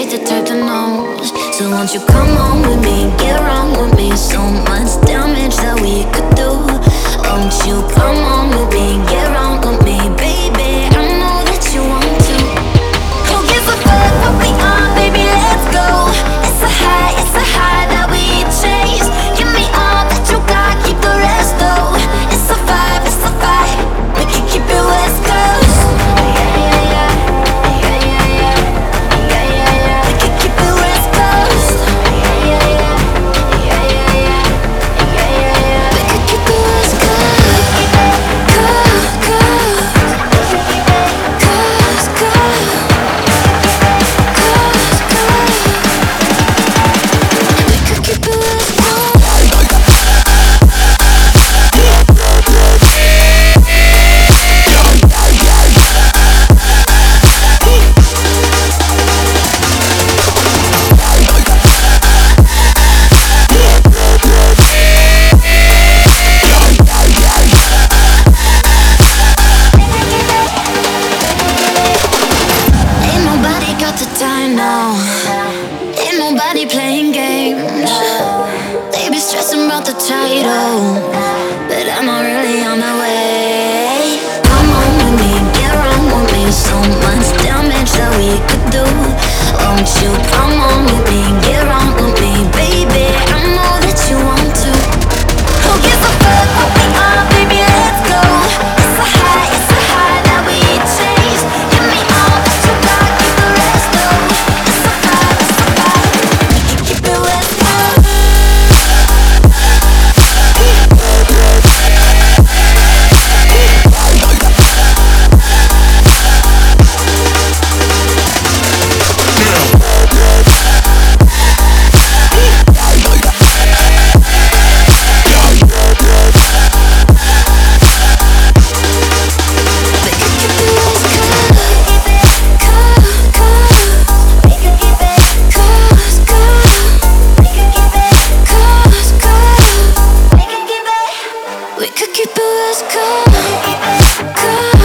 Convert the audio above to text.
ain't the type to know. So won't you come on with me, get wrong with me? So much damage that we could do. Won't you come on with me, get wrong with me, baby? I know that you want to. Who gives a fuck what we are, baby? Let's go. It's a high that we chase. Give me all that you got, keep the rest though. It's a vibe, we can keep it West Coast. We can keep it West Coast. We could keep it West playing games. They be stressing about the title, but I'm not really on my way. Come on with me, get wrong with me. So much damage that we could do. Won't you come on with me, get wrong with me, baby? I know that you want to. Who gives a fuck what we are, baby? Let's go. It's a high that we chase. Give me all that you got, keep the rest though. It's a vibe. Keep it West Coast. We could keep it West Coast.